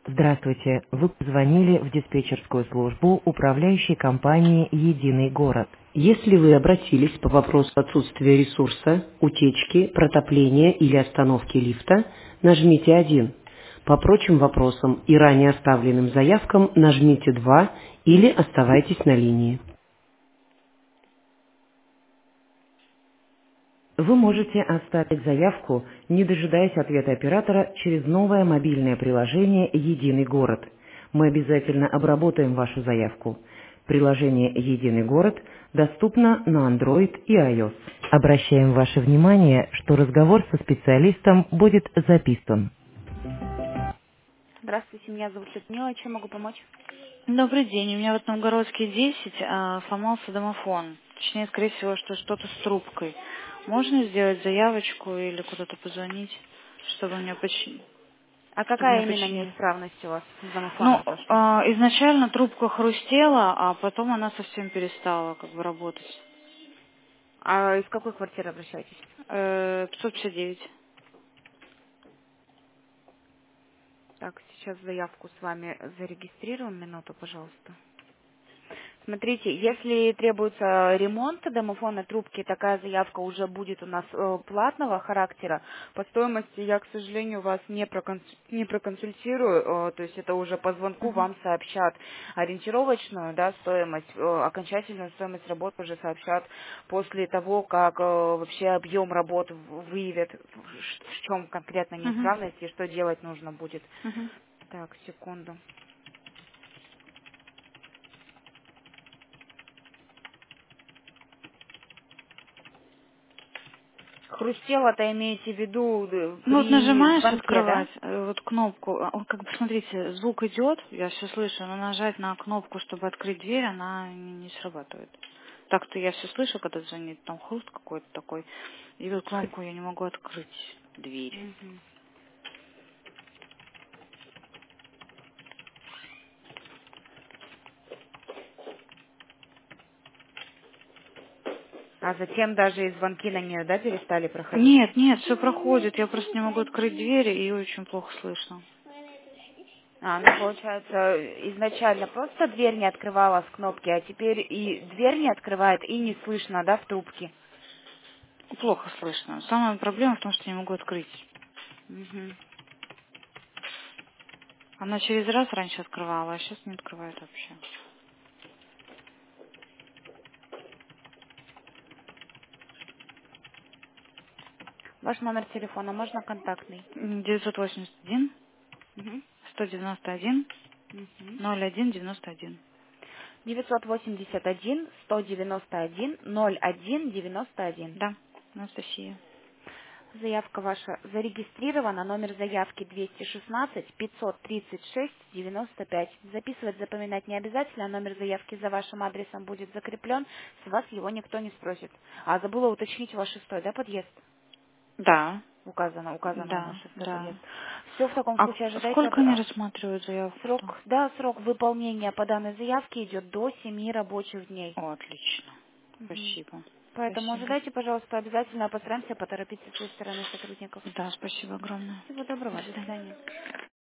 Здравствуйте, вы позвонили в диспетчерскую службу управляющей компании «Единый город». Если вы обратились по вопросу отсутствия ресурса, утечки, протопления или остановки лифта, нажмите 1. По прочим вопросам и ранее оставленным заявкам нажмите 2 или оставайтесь на линии. Вы можете оставить заявку, не дожидаясь ответа оператора, через новое мобильное приложение «Единый город». Мы обязательно обработаем вашу заявку. Приложение «Единый город» доступно на Android и iOS. Обращаем ваше внимание, что разговор со специалистом будет записан. Здравствуйте, меня зовут Людмила. Чем могу помочь? Добрый день. У меня вот на Новгородской 10 сломался домофон. Точнее, скорее всего, что что-то с трубкой. Можно сделать заявочку или куда-то позвонить, чтобы мне починили? А Чтобы мне какая именно починили. неисправность у вас с Ну, домофоном прошла? изначально трубка хрустела, а потом она совсем перестала как бы работать. А из какой квартиры обращаетесь? 559. Так, сейчас заявку с вами зарегистрируем. Минуту, пожалуйста. Смотрите, если требуется ремонт домофона трубки, такая заявка уже будет у нас платного характера. По стоимости я, к сожалению, вас не проконсультирую, то есть это уже по звонку Мгм. вам сообщат ориентировочную, да, стоимость, окончательную стоимость работ уже сообщат после того, как вообще объем работ выявят, в чем конкретно Мгм. неисправность и что делать нужно будет. Мгм. Так, секунду. Хрустело-то имеете в виду Ну вот при нажимаешь звонке, да? открывать вот кнопку, как бы смотрите, звук идет, я все слышу, но нажать на кнопку, чтобы открыть дверь, она не срабатывает. Так-то я все слышу, когда звонит, там хруст какой-то такой, и вот кнопку я не могу открыть дверь. Мгм. А затем даже и звонки на нее, да, перестали проходить? Нет, нет, все проходит, я просто не могу открыть дверь, и очень плохо слышно. А, ну, получается, изначально просто дверь не открывала с кнопки, а теперь и дверь не открывает, и не слышно, да, в трубке? Плохо слышно. Самая проблема в том, что я не могу открыть. Мгм. Она через раз раньше открывала, а сейчас не открывает вообще. Ваш номер телефона, можно контактный? 981 Мгм. 191 Мгм. 0191. 981-191-01-91. Да, Анастасия. Заявка ваша зарегистрирована, номер заявки 216-536-95. Записывать, запоминать не обязательно, номер заявки за вашим адресом будет закреплен, с вас его никто не спросит. А забыла уточнить ваш шестой, да, подъезд? Да, Указано у нас да, шестой да. подъезд. Все, в таком А случае ожидайте сколько они рассматривают заявку-то? срок выполнения по данной заявке идет до 7 рабочих дней. О, отлично. Мгм. Спасибо. Поэтому Спасибо. ожидайте, пожалуйста, обязательно постараемся поторопить со своей стороны сотрудников. Да, спасибо огромное. Всего доброго, До до свидания. свидания.